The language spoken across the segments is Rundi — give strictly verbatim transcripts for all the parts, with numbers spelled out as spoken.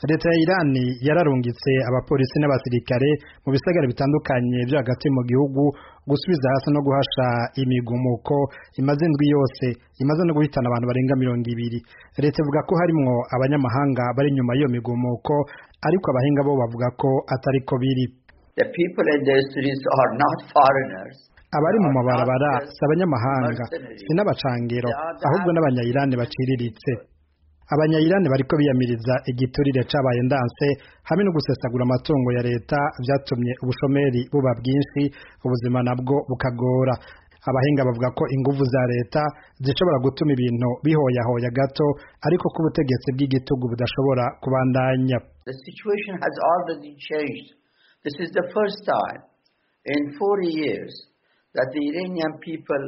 leta ya Irani yararungitse abapolisi n'abasirikare mu bisagara bitandukanye byo hagati mu gihugu gusubiza hasi no guhasha imigumuko imaze indwi yose imaze no guhitana abantu barenga mirongo ibiri. Leta ivuga ko harimwo abanyamahanga bari nyuma y'iyo migumuko, ariko abahinga bo bavuga ko atari ko biri. The people in the streets are not foreigners. Abari mu mabarabara si abanyamahanga, si n'abacangero, ahubwo n'abanya-Irani baciriritse. Abanya-Irani bariko biyamiriza igiturire cabaye ndanse hamwe no gusesagura amatungo ya leta vyatumye ubushomeri buba bwinshi, ubuzima nabwo bukagora. Abahinga bavuga ko inguvu za leta zishobora gutuma ibintu bihoyahoya gato, ariko ko ubutegetsi bw'igitugu budashobora kubandanya. The situation has already changed. This is the first time in forty years that the Iranian people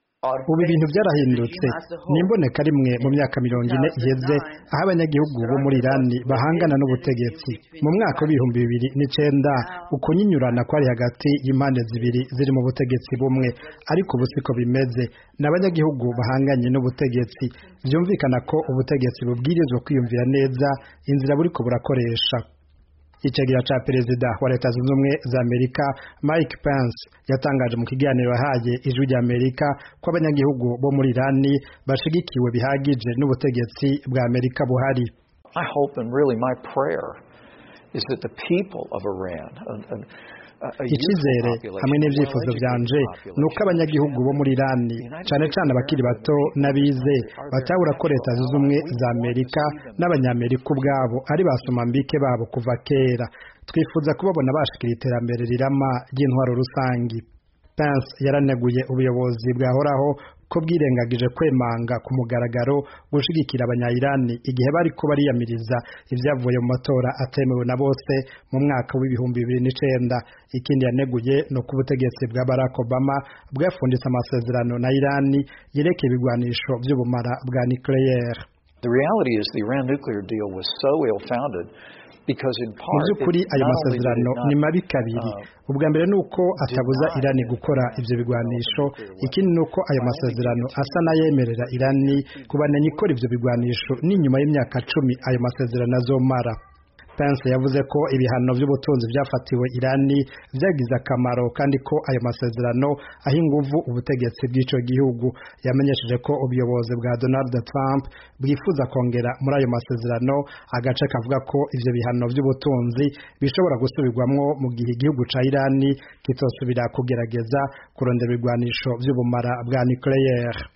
ubu ibintu byarahindutse. Nimboneka rimwe mu myaka mirongo ine iheze aho abanyagihugu bo muri Irani bahangana n'ubutegetsi. Mu mwaka w'ibihumbi bibiri n'icenda ukunyinyurana kwari hagati y'impande zibiri ziri mu butegetsi bumwe, ariko ubu siko bimeze. N'abanyagihugu bahanganye n'ubutegetsi. Byumvikana ko ubutegetsi bubwirizwa kwiyumvira neza inzira buriko burakoresha. Icagira ca perezida wa Leta Zunze Ubumwe za Amerika Mike Pence yatangaje mu kiganiro yahaye Ijwi rya Amerika ko abanyagihugu bo muri Irani bashigikiwe bihagije n'ubutegetsi bwa Amerika buhari. I hope and really my prayer is that the people of Iran and, and Ikizere hamwe n'ivyifuzo vyanje nuko abanyagihugu bo muri Irani cane cane abakiri bato n'abize batahura ko Leta Zunze Ubumwe za Amerika n'abanyamerika ubwabo ari basoma mbike babo kuva kera. Twifuza kubabona bashikira iterambere rirama ry'intwaro rusangi. Pence yaraneguye ubuyobozi bwahoraho ko bwirengagije kwemanga ku mugaragaro gushigikira abanya-Irani igihe bari ko bariyamiriza ivyavuye mu matora atemewe na bose mu mwaka w'ibihumbi bibiri n'icenda. Ikindi yaneguye no ku butegetsi bwa Barack Obama bwafunditse amasezerano na Irani yerekeye ibigwanisho vy'ubumara bwa nucleaire. The reality is the Iran nuclear deal was so ill-founded because in part mu by'ukuri ayo masezerano ni mabi kabiri. Ubwa mbere nuko atabuza Irani gukora ivyo bigwanisho, ikindi nuko ayo masezerano asa nayemerera Irani kubanenya ikora ivyo bigwanisho n'inyuma y'imyaka cumi ayo masezerano azomara. Pence yavuze ko ibihano by'ubutunzi byafatiwe Irani vyagize akamaro kandi ko ayo masezerano aho inguvu ubutegetsi bw'ico gihugu. Yamenyesheje ko ubuyobozi bwa Donald Trump bwifuza kongera muri ayo masezerano agace kavuga ko ivyo bihano by'ubutunzi bishobora gusubirwamwo mu gihe igihugu ca Irani kitosubira kugerageza kurondera ibigwanisho vy'ubumara bwa nucleaire.